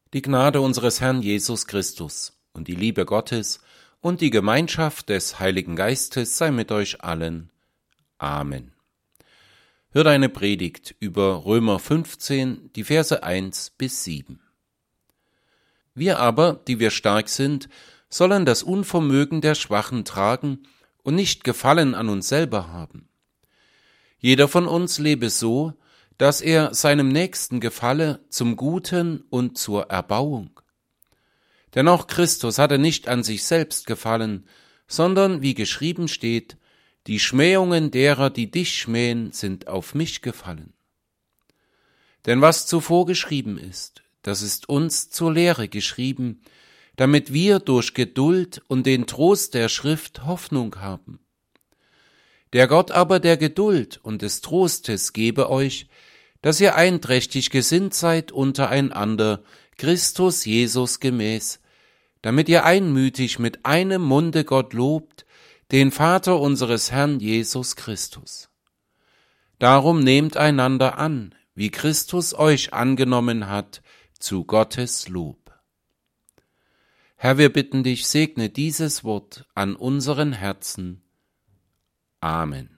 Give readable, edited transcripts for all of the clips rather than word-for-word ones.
Die Gnade unseres Herrn Jesus Christus und die Liebe Gottes und die Gemeinschaft des Heiligen Geistes sei mit euch allen. Amen. Hört eine Predigt über Römer 15, die Verse 1 bis 7. Wir aber, die wir stark sind, sollen das Unvermögen der Schwachen tragen und nicht Gefallen an uns selber haben. Jeder von uns lebe so, dass er seinem Nächsten gefalle zum Guten und zur Erbauung. Denn auch Christus hatte nicht an sich selbst gefallen, sondern, wie geschrieben steht, die Schmähungen derer, die dich schmähen, sind auf mich gefallen. Denn was zuvor geschrieben ist, das ist uns zur Lehre geschrieben, damit wir durch Geduld und den Trost der Schrift Hoffnung haben. Der Gott aber der Geduld und des Trostes gebe euch, dass ihr einträchtig gesinnt seid untereinander, Christus Jesus gemäß, damit ihr einmütig mit einem Munde Gott lobt, den Vater unseres Herrn Jesus Christus. Darum nehmt einander an, wie Christus euch angenommen hat, zu Gottes Lob. Herr, wir bitten dich, segne dieses Wort an unseren Herzen. Amen.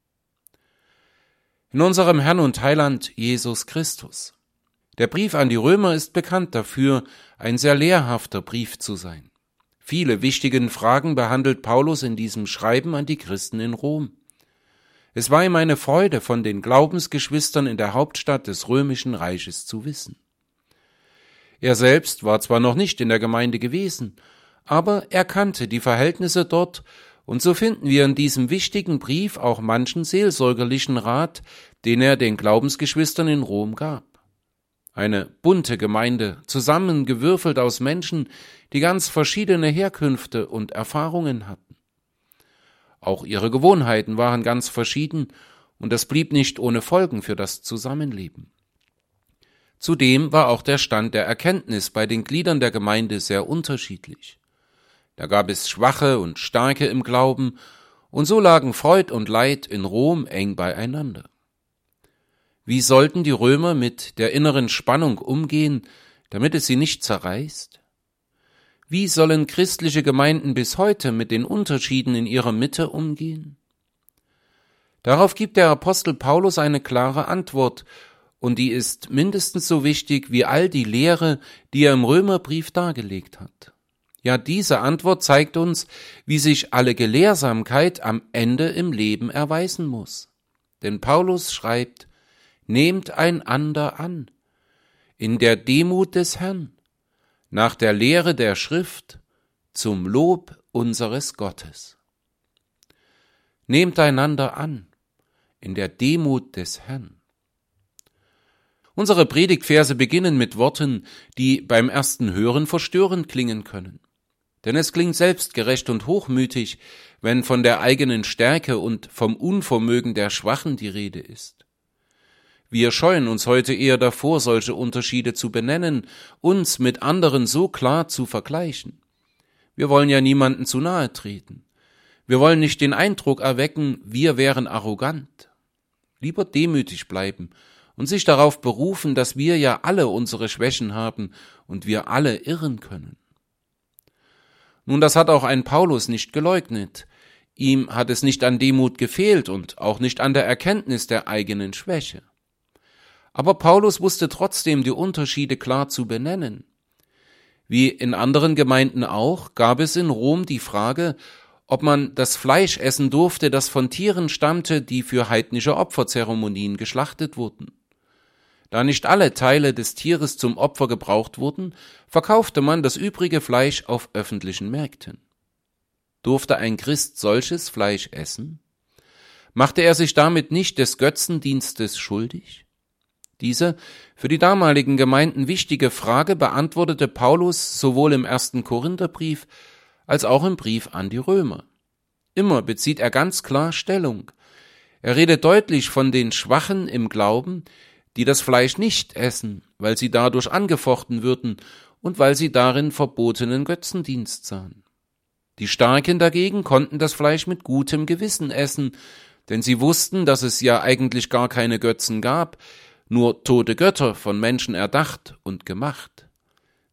In unserem Herrn und Heiland Jesus Christus. Der Brief an die Römer ist bekannt dafür, ein sehr lehrhafter Brief zu sein. Viele wichtige Fragen behandelt Paulus in diesem Schreiben an die Christen in Rom. Es war ihm eine Freude, von den Glaubensgeschwistern in der Hauptstadt des römischen Reiches zu wissen. Er selbst war zwar noch nicht in der Gemeinde gewesen, aber er kannte die Verhältnisse dort. Und so finden wir in diesem wichtigen Brief auch manchen seelsorgerlichen Rat, den er den Glaubensgeschwistern in Rom gab. Eine bunte Gemeinde, zusammengewürfelt aus Menschen, die ganz verschiedene Herkünfte und Erfahrungen hatten. Auch ihre Gewohnheiten waren ganz verschieden, und das blieb nicht ohne Folgen für das Zusammenleben. Zudem war auch der Stand der Erkenntnis bei den Gliedern der Gemeinde sehr unterschiedlich. Da gab es Schwache und Starke im Glauben, und so lagen Freud und Leid in Rom eng beieinander. Wie sollten die Römer mit der inneren Spannung umgehen, damit es sie nicht zerreißt? Wie sollen christliche Gemeinden bis heute mit den Unterschieden in ihrer Mitte umgehen? Darauf gibt der Apostel Paulus eine klare Antwort, und die ist mindestens so wichtig wie all die Lehre, die er im Römerbrief dargelegt hat. Ja, diese Antwort zeigt uns, wie sich alle Gelehrsamkeit am Ende im Leben erweisen muss. Denn Paulus schreibt, nehmt einander an, in der Demut des Herrn, nach der Lehre der Schrift, zum Lob unseres Gottes. Nehmt einander an, in der Demut des Herrn. Unsere Predigtverse beginnen mit Worten, die beim ersten Hören verstörend klingen können. Denn es klingt selbstgerecht und hochmütig, wenn von der eigenen Stärke und vom Unvermögen der Schwachen die Rede ist. Wir scheuen uns heute eher davor, solche Unterschiede zu benennen, uns mit anderen so klar zu vergleichen. Wir wollen ja niemanden zu nahe treten. Wir wollen nicht den Eindruck erwecken, wir wären arrogant. Lieber demütig bleiben und sich darauf berufen, dass wir ja alle unsere Schwächen haben und wir alle irren können. Nun, das hat auch ein Paulus nicht geleugnet. Ihm hat es nicht an Demut gefehlt und auch nicht an der Erkenntnis der eigenen Schwäche. Aber Paulus wusste trotzdem, die Unterschiede klar zu benennen. Wie in anderen Gemeinden auch, gab es in Rom die Frage, ob man das Fleisch essen durfte, das von Tieren stammte, die für heidnische Opferzeremonien geschlachtet wurden. Da nicht alle Teile des Tieres zum Opfer gebraucht wurden, verkaufte man das übrige Fleisch auf öffentlichen Märkten. Durfte ein Christ solches Fleisch essen? Machte er sich damit nicht des Götzendienstes schuldig? Diese für die damaligen Gemeinden wichtige Frage beantwortete Paulus sowohl im 1. Korintherbrief als auch im Brief an die Römer. Immer bezieht er ganz klar Stellung. Er redet deutlich von den Schwachen im Glauben, die das Fleisch nicht essen, weil sie dadurch angefochten würden und weil sie darin verbotenen Götzendienst sahen. Die Starken dagegen konnten das Fleisch mit gutem Gewissen essen, denn sie wussten, dass es ja eigentlich gar keine Götzen gab, nur tote Götter von Menschen erdacht und gemacht.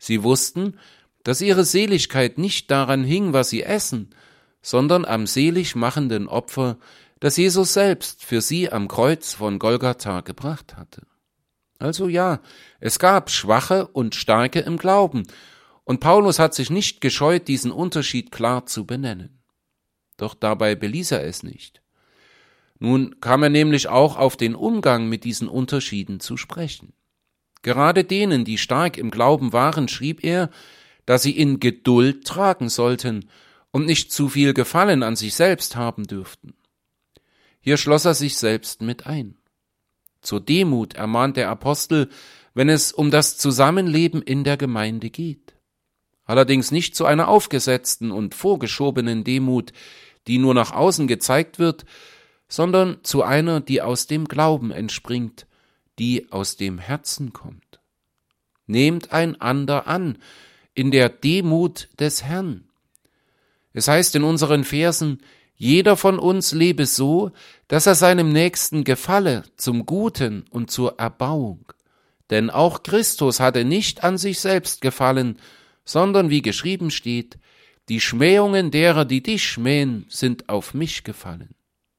Sie wussten, dass ihre Seligkeit nicht daran hing, was sie essen, sondern am selig machenden Opfer, das Jesus selbst für sie am Kreuz von Golgatha gebracht hatte. Also ja, es gab Schwache und Starke im Glauben, und Paulus hat sich nicht gescheut, diesen Unterschied klar zu benennen. Doch dabei beließ er es nicht. Nun kam er nämlich auch auf den Umgang mit diesen Unterschieden zu sprechen. Gerade denen, die stark im Glauben waren, schrieb er, dass sie in Geduld tragen sollten und nicht zu viel Gefallen an sich selbst haben dürften. Hier schloss er sich selbst mit ein. Zur Demut ermahnt der Apostel, wenn es um das Zusammenleben in der Gemeinde geht. Allerdings nicht zu einer aufgesetzten und vorgeschobenen Demut, die nur nach außen gezeigt wird, sondern zu einer, die aus dem Glauben entspringt, die aus dem Herzen kommt. Nehmt einander an, in der Demut des Herrn. Es heißt in unseren Versen, jeder von uns lebe so, dass er seinem Nächsten gefalle, zum Guten und zur Erbauung. Denn auch Christus hatte nicht an sich selbst gefallen, sondern, wie geschrieben steht, die Schmähungen derer, die dich schmähen, sind auf mich gefallen.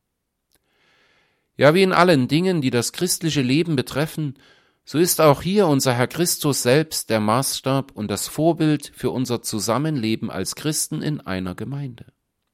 Ja, wie in allen Dingen, die das christliche Leben betreffen, so ist auch hier unser Herr Christus selbst der Maßstab und das Vorbild für unser Zusammenleben als Christen in einer Gemeinde.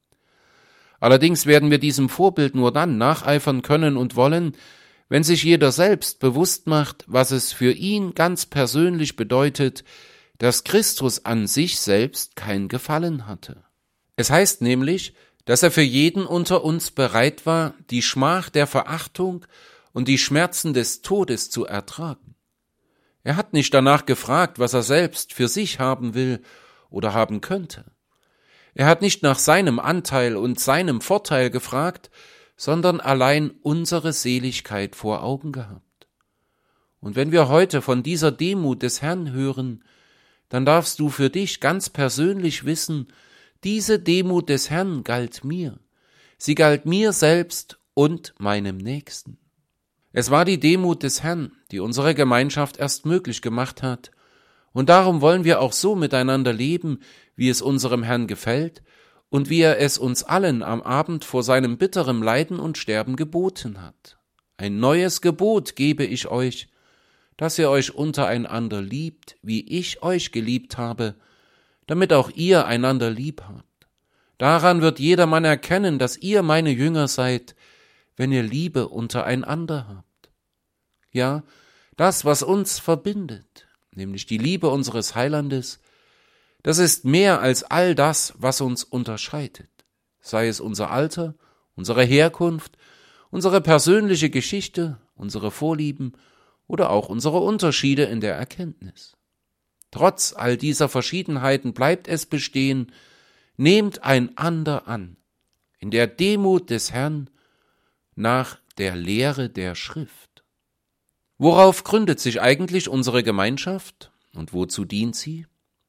Allerdings werden wir diesem Vorbild nur dann nacheifern können und wollen, wenn sich jeder selbst bewusst macht, was es für ihn ganz persönlich bedeutet, dass Christus an sich selbst kein Gefallen hatte. Es heißt nämlich, dass er für jeden unter uns bereit war, die Schmach der Verachtung und die Schmerzen des Todes zu ertragen. Er hat nicht danach gefragt, was er selbst für sich haben will oder haben könnte. Er hat nicht nach seinem Anteil und seinem Vorteil gefragt, sondern allein unsere Seligkeit vor Augen gehabt. Und wenn wir heute von dieser Demut des Herrn hören, dann darfst du für dich ganz persönlich wissen, diese Demut des Herrn galt mir. Sie galt mir selbst und meinem Nächsten. Es war die Demut des Herrn, die unsere Gemeinschaft erst möglich gemacht hat, und darum wollen wir auch so miteinander leben, wie es unserem Herrn gefällt und wie er es uns allen am Abend vor seinem bitteren Leiden und Sterben geboten hat. Ein neues Gebot gebe ich euch, dass ihr euch untereinander liebt, wie ich euch geliebt habe, damit auch ihr einander lieb habt. Daran wird jedermann erkennen, dass ihr meine Jünger seid, wenn ihr Liebe untereinander habt. Ja, das, was uns verbindet, nämlich die Liebe unseres Heilandes, das ist mehr als all das, was uns unterscheidet, sei es unser Alter, unsere Herkunft, unsere persönliche Geschichte, unsere Vorlieben oder auch unsere Unterschiede in der Erkenntnis. Trotz all dieser Verschiedenheiten bleibt es bestehen, nehmt einander an, in der Demut des Herrn, nach der Lehre der Schrift. Worauf gründet sich eigentlich unsere Gemeinschaft und wozu dient sie?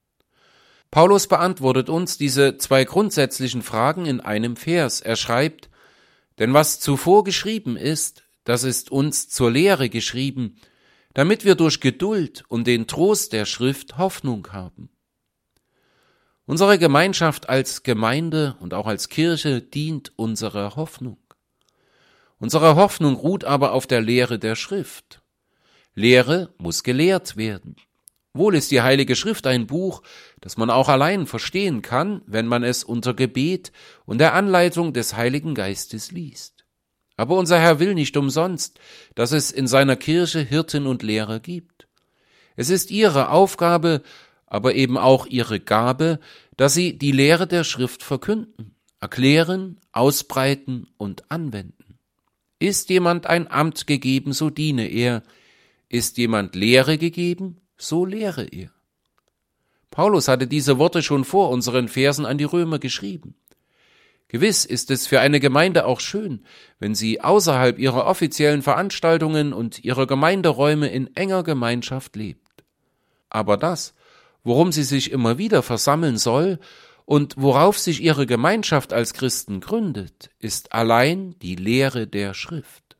Paulus beantwortet uns diese zwei grundsätzlichen Fragen in einem Vers. Er schreibt, denn was zuvor geschrieben ist, das ist uns zur Lehre geschrieben, damit wir durch Geduld und den Trost der Schrift Hoffnung haben. Unsere Gemeinschaft als Gemeinde und auch als Kirche dient unserer Hoffnung. Unsere Hoffnung ruht aber auf der Lehre der Schrift. Lehre muss gelehrt werden. Wohl ist die Heilige Schrift ein Buch, das man auch allein verstehen kann, wenn man es unter Gebet und der Anleitung des Heiligen Geistes liest. Aber unser Herr will nicht umsonst, dass es in seiner Kirche Hirten und Lehrer gibt. Es ist ihre Aufgabe, aber eben auch ihre Gabe, dass sie die Lehre der Schrift verkünden, erklären, ausbreiten und anwenden. Ist jemand ein Amt gegeben, so diene er. Ist jemand Lehre gegeben, so lehre er. Paulus hatte diese Worte schon vor unseren Versen an die Römer geschrieben. Gewiss ist es für eine Gemeinde auch schön, wenn sie außerhalb ihrer offiziellen Veranstaltungen und ihrer Gemeinderäume in enger Gemeinschaft lebt. Aber das, worum sie sich immer wieder versammeln soll und worauf sich ihre Gemeinschaft als Christen gründet, ist allein die Lehre der Schrift.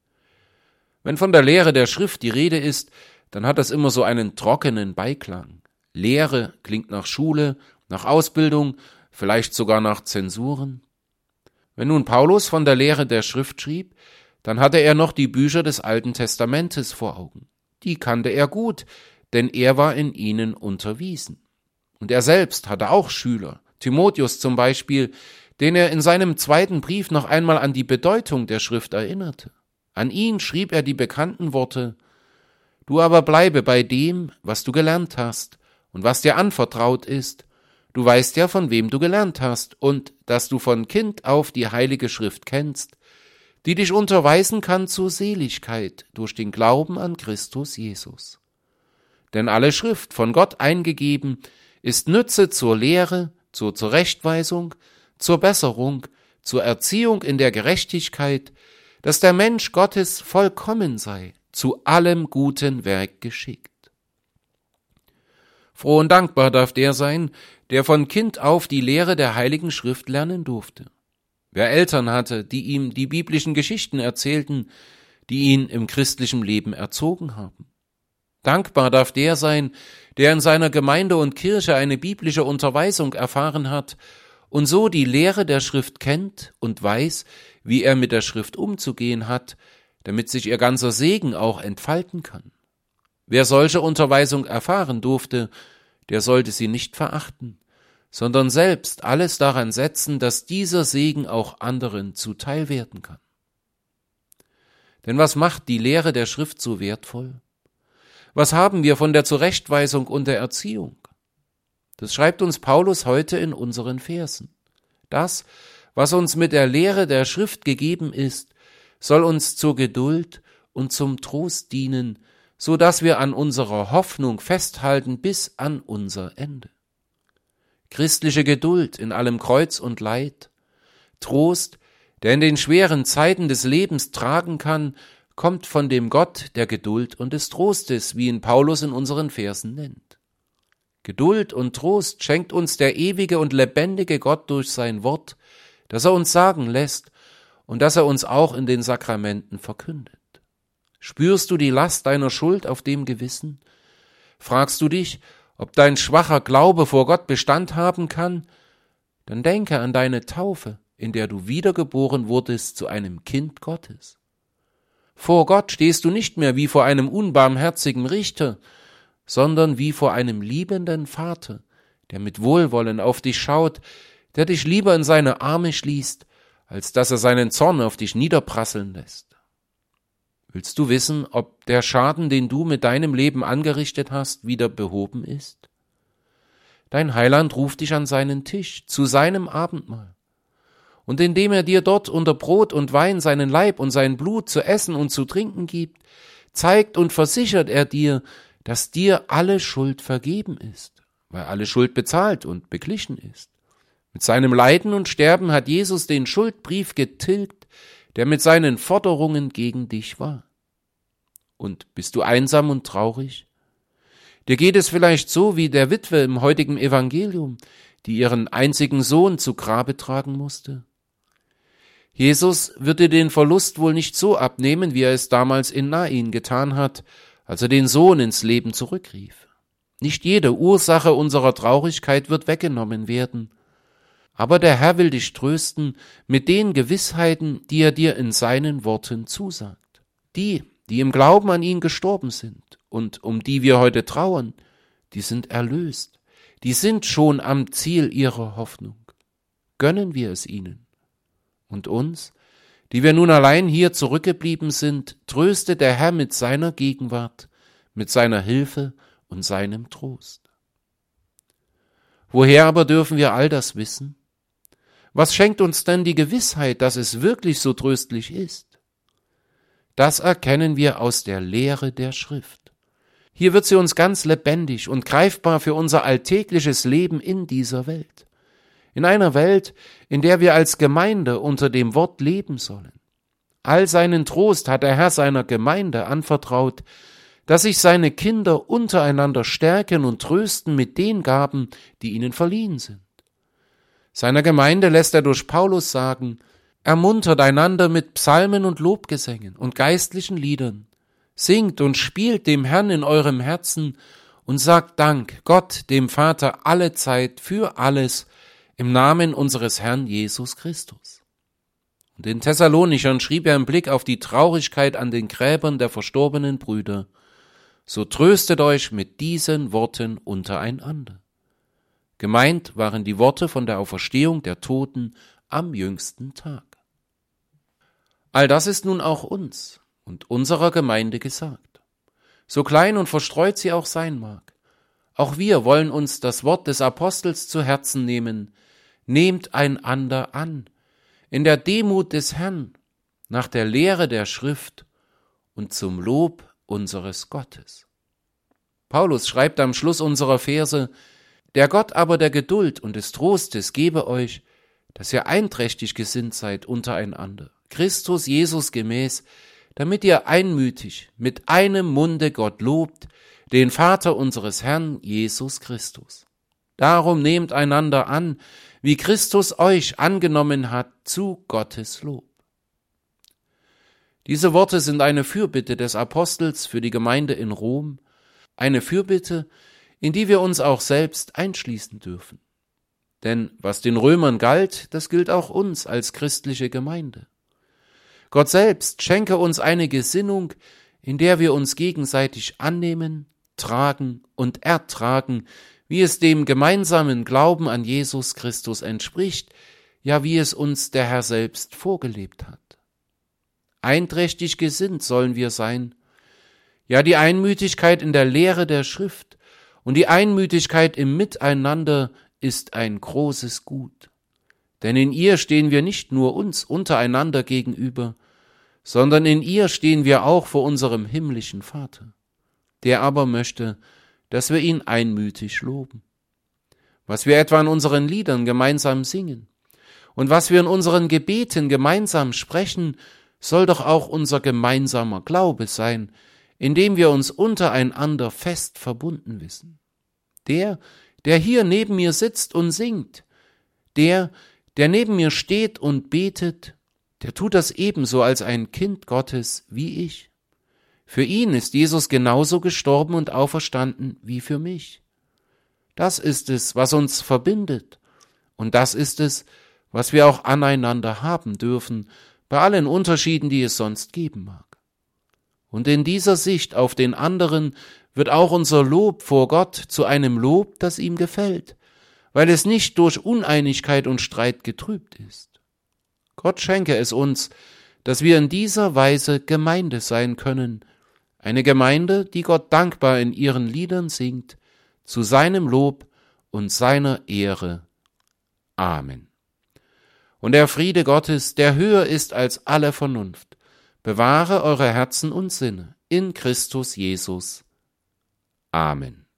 Wenn von der Lehre der Schrift die Rede ist, dann hat das immer so einen trockenen Beiklang. Lehre klingt nach Schule, nach Ausbildung, vielleicht sogar nach Zensuren. Wenn nun Paulus von der Lehre der Schrift schrieb, dann hatte er noch die Bücher des Alten Testamentes vor Augen. Die kannte er gut, denn er war in ihnen unterwiesen. Und er selbst hatte auch Schüler, Timotheus zum Beispiel, den er in seinem 2. Brief noch einmal an die Bedeutung der Schrift erinnerte. An ihn schrieb er die bekannten Worte: Du aber bleibe bei dem, was du gelernt hast und was dir anvertraut ist. Du weißt ja, von wem du gelernt hast und dass du von Kind auf die Heilige Schrift kennst, die dich unterweisen kann zur Seligkeit durch den Glauben an Christus Jesus. Denn alle Schrift, von Gott eingegeben, ist Nütze zur Lehre, zur Zurechtweisung, zur Besserung, zur Erziehung in der Gerechtigkeit, dass der Mensch Gottes vollkommen sei, zu allem guten Werk geschickt. Froh und dankbar darf der sein, der von Kind auf die Lehre der Heiligen Schrift lernen durfte. Wer Eltern hatte, die ihm die biblischen Geschichten erzählten, die ihn im christlichen Leben erzogen haben. Dankbar darf der sein, der in seiner Gemeinde und Kirche eine biblische Unterweisung erfahren hat und so die Lehre der Schrift kennt und weiß, wie er mit der Schrift umzugehen hat, damit sich ihr ganzer Segen auch entfalten kann. Wer solche Unterweisung erfahren durfte, der sollte sie nicht verachten, sondern selbst alles daran setzen, dass dieser Segen auch anderen zuteil werden kann. Denn was macht die Lehre der Schrift so wertvoll? Was haben wir von der Zurechtweisung und der Erziehung? Das schreibt uns Paulus heute in unseren Versen. Das, was uns mit der Lehre der Schrift gegeben ist, soll uns zur Geduld und zum Trost dienen, so dass wir an unserer Hoffnung festhalten bis an unser Ende. Christliche Geduld in allem Kreuz und Leid, Trost, der in den schweren Zeiten des Lebens tragen kann, kommt von dem Gott der Geduld und des Trostes, wie ihn Paulus in unseren Versen nennt. Geduld und Trost schenkt uns der ewige und lebendige Gott durch sein Wort, das er uns sagen lässt und das er uns auch in den Sakramenten verkündet. Spürst du die Last deiner Schuld auf dem Gewissen? Fragst du dich, ob dein schwacher Glaube vor Gott Bestand haben kann? Dann denke an deine Taufe, in der du wiedergeboren wurdest zu einem Kind Gottes. Vor Gott stehst du nicht mehr wie vor einem unbarmherzigen Richter, sondern wie vor einem liebenden Vater, der mit Wohlwollen auf dich schaut, der dich lieber in seine Arme schließt, als dass er seinen Zorn auf dich niederprasseln lässt. Willst du wissen, ob der Schaden, den du mit deinem Leben angerichtet hast, wieder behoben ist? Dein Heiland ruft dich an seinen Tisch, zu seinem Abendmahl. Und indem er dir dort unter Brot und Wein seinen Leib und sein Blut zu essen und zu trinken gibt, zeigt und versichert er dir, dass dir alle Schuld vergeben ist, weil alle Schuld bezahlt und beglichen ist. Mit seinem Leiden und Sterben hat Jesus den Schuldbrief getilgt, der mit seinen Forderungen gegen dich war. Und bist du einsam und traurig? Dir geht es vielleicht so wie der Witwe im heutigen Evangelium, die ihren einzigen Sohn zu Grabe tragen musste. Jesus wird dir den Verlust wohl nicht so abnehmen, wie er es damals in Nain getan hat, als er den Sohn ins Leben zurückrief. Nicht jede Ursache unserer Traurigkeit wird weggenommen werden. Aber der Herr will dich trösten mit den Gewissheiten, die er dir in seinen Worten zusagt. Die im Glauben an ihn gestorben sind und um die wir heute trauern, die sind erlöst. Die sind schon am Ziel ihrer Hoffnung. Gönnen wir es ihnen. Und uns, die wir nun allein hier zurückgeblieben sind, tröstet der Herr mit seiner Gegenwart, mit seiner Hilfe und seinem Trost. Woher aber dürfen wir all das wissen? Was schenkt uns denn die Gewissheit, dass es wirklich so tröstlich ist? Das erkennen wir aus der Lehre der Schrift. Hier wird sie uns ganz lebendig und greifbar für unser alltägliches Leben in dieser Welt. In einer Welt, in der wir als Gemeinde unter dem Wort leben sollen. All seinen Trost hat der Herr seiner Gemeinde anvertraut, dass sich seine Kinder untereinander stärken und trösten mit den Gaben, die ihnen verliehen sind. Seiner Gemeinde lässt er durch Paulus sagen: Ermuntert einander mit Psalmen und Lobgesängen und geistlichen Liedern. Singt und spielt dem Herrn in eurem Herzen und sagt Dank Gott, dem Vater, alle Zeit für alles im Namen unseres Herrn Jesus Christus. Und den Thessalonichern schrieb er im Blick auf die Traurigkeit an den Gräbern der verstorbenen Brüder: So tröstet euch mit diesen Worten untereinander. Gemeint waren die Worte von der Auferstehung der Toten am jüngsten Tag. All das ist nun auch uns und unserer Gemeinde gesagt. So klein und verstreut sie auch sein mag. Auch wir wollen uns das Wort des Apostels zu Herzen nehmen: Nehmt einander an, in der Demut des Herrn, nach der Lehre der Schrift und zum Lob unseres Gottes. Paulus schreibt am Schluss unserer Verse: Der Gott aber der Geduld und des Trostes gebe euch, dass ihr einträchtig gesinnt seid untereinander, Christus Jesus gemäß, damit ihr einmütig mit einem Munde Gott lobt, den Vater unseres Herrn Jesus Christus. Darum nehmt einander an, wie Christus euch angenommen hat, zu Gottes Lob. Diese Worte sind eine Fürbitte des Apostels für die Gemeinde in Rom, eine Fürbitte, in die wir uns auch selbst einschließen dürfen. Denn was den Römern galt, das gilt auch uns als christliche Gemeinde. Gott selbst schenke uns eine Gesinnung, in der wir uns gegenseitig annehmen, tragen und ertragen, wie es dem gemeinsamen Glauben an Jesus Christus entspricht, ja wie es uns der Herr selbst vorgelebt hat. Einträchtig gesinnt sollen wir sein. Ja, die Einmütigkeit in der Lehre der Schrift und die Einmütigkeit im Miteinander ist ein großes Gut. Denn in ihr stehen wir nicht nur uns untereinander gegenüber, sondern in ihr stehen wir auch vor unserem himmlischen Vater. Der aber möchte, dass wir ihn einmütig loben. Was wir etwa in unseren Liedern gemeinsam singen und was wir in unseren Gebeten gemeinsam sprechen, soll doch auch unser gemeinsamer Glaube sein, indem wir uns untereinander fest verbunden wissen. Der hier neben mir sitzt und singt, der neben mir steht und betet, der tut das ebenso als ein Kind Gottes wie ich. Für ihn ist Jesus genauso gestorben und auferstanden wie für mich. Das ist es, was uns verbindet, und das ist es, was wir auch aneinander haben dürfen, bei allen Unterschieden, die es sonst geben mag. Und in dieser Sicht auf den anderen wird auch unser Lob vor Gott zu einem Lob, das ihm gefällt, weil es nicht durch Uneinigkeit und Streit getrübt ist. Gott schenke es uns, dass wir in dieser Weise Gemeinde sein können, eine Gemeinde, die Gott dankbar in ihren Liedern singt, zu seinem Lob und seiner Ehre. Amen. Und der Friede Gottes, der höher ist als alle Vernunft, bewahre eure Herzen und Sinne in Christus Jesus. Amen.